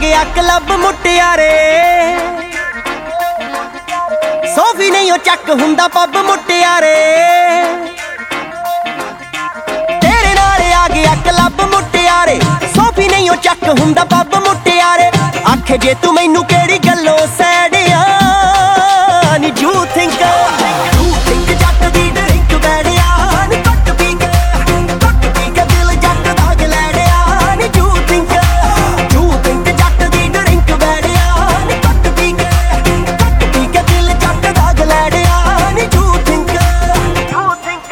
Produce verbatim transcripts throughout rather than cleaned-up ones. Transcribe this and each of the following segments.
ਗਿਆ ਕਲੱਬ ਮੁਟਿਆਰੇ। ਸੋਫੀ ਨਹੀਂ ਉਹ ਚੱਕ ਹੁੰਦਾ ਪੱਬ ਮੁਟਿਆਰੇ। ਤੇਰੇ ਨਾਲ ਆ ਗਿਆ ਕਲੱਬ ਮੁਟਿਆਰੇ। ਸੋਫੀ ਨਹੀਂ ਉਹ ਚੱਕ ਹੁੰਦਾ ਪੱਬ ਮੁਟਿਆਰੇ। ਆਖੇ ਜੇ ਤੂੰ ਮੈਨੂੰ ਕਿਹੜੀ ਗੱਲੋਂ ਸੈੜਿਆ ਨੀ ਯੂ ਥਿੰਕ ਯੂ ਥਿੰਕ ਜੱਟ ਦੀ ਡਰਿੰਕ ਬੈੜਿਆ ਨੀ ਕੱਟ ਪੀ ਕੇ ਕੱਟ ਪੀ ਕੇ ਦਿਲ ਜੱਟ ਦਾ ਗਲੈੜਿਆ ਨੀ ਯੂ ਥਿੰਕ ਯੂ ਥਿੰਕ ਜੱਟ ਦੀ ਡਰਿੰਕ ਬੈੜਿਆ ਨੀ ਕੱਟ ਪੀ ਕੇ ਕੱਟ ਪੀ ਕੇ ਦਿਲ ਜੱਟ ਦਾ ਗਲੈੜਿਆ ਨੀ ਯੂ ਥਿੰਕ ਯੂ ਥਿੰਕ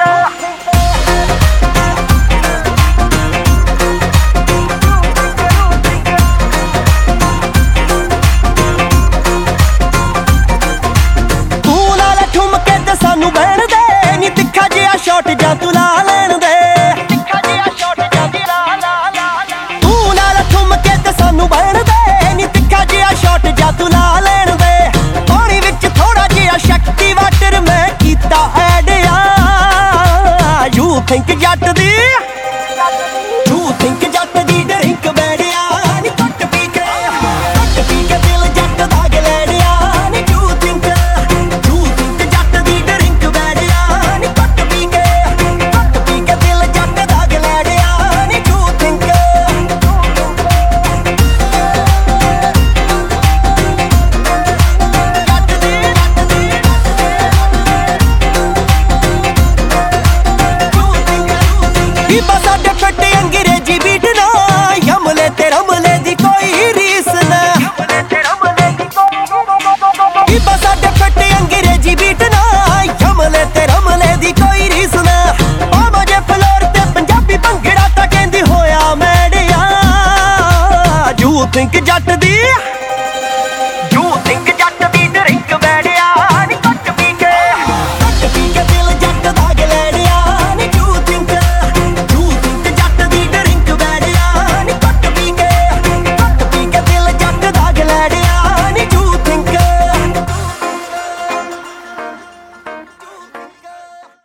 ਸਾਨੂੰ ਬਹਿਣ ਦੇ ਨੀ ਤਿੱਖਾ ਜਿਹਾ ਸ਼ਾਟ ਜਾਂ ਤੂੰ ਲਾ ਲੈਣ ਦੇ। ਤਿੱਖਾ ਜਿਹਾ ਸ਼ਾਟ ਜਾਂ ਤੂੰ ਲਾ ਲਾ ਲਾ ਤੂੰ ਨਾਲ ਠੁੰਮ ਕੇ ਤੇ ਸਾਨੂੰ ਬਹਿਣ ਦੇ ਨੀ ਤਿੱਖਾ ਜਿਹਾ ਸ਼ਾਟ ਜਾਂ ਤੂੰ ਲਾ ਲੈਣ ਦੇ। ਪਾਣੀ ਵਿੱਚ ਥੋੜਾ ਜਿਹਾ ਸ਼ਕਤੀ ਵਾਟਰ ਮੈਂ ਕੀਤਾ ਐਡ ਆ ਯੂ ਥਿੰਕ ਜੱਟ ਦੀ ਯੂ ਥਿੰਕ ਜੱਟ ਦੀ ਡਰਿੰਕ ਬੈੜਿਆ ਨੀ ਕੱਟ ਪੀ ਕੇ ਕੱਟ ਪੀ ਕੇ ਦਿਲ ਜੱਟ ਦਾ ਗਲੈੜਿਆ ਨੀ ਯੂ ਥਿੰਕ ਯੂ ਥਿੰਕ ਜੱਟ ਦੀ ਡਰਿੰਕ ਬੈੜਿਆ ਨੀ ਕੱਟ ਪੀ ਕੇ ਕੱਟ ਪੀ ਕੇ ਦਿਲ ਜੱਟ ਦਾ ਗਲੈੜਿਆ ਨੀ ਯੂ ਥਿੰਕ ਜੱਟ ਦੀ ਜੱਟ ਦੀ ਬੀਬਾ ਸਾਡੇ ਫੱਟੇ ਅੰਗਰੇਜ਼ੀ ਬੀਟ ਨਾ ਯਮਲੇ ਤੇ ਰਮਲੇ ਦੀ ਕੋਈ ਰੀਸ ਨਾ। ਬੀਬਾ ਸਾਡੇ ਫੱਟੇ ਅੰਗਰੇਜ਼ੀ ਬੀਟ ਨਾ ਯਮਲੇ ਤੇ ਰਮਲੇ ਦੀ ਕੋਈ ਰੀਸ ਨਾ। ਪਾਵਾਂ ਜੇ ਫਲੋਰ ਤੇ ਪੰਜਾਬੀ ਭੰਗੜਾ ਤਾਂ ਕਹਿੰਦੀ ਹੋਇਆ ਮੈੜਿਆ ਯੂ ਥਿੰਕ ਜੱਟ ਦੀ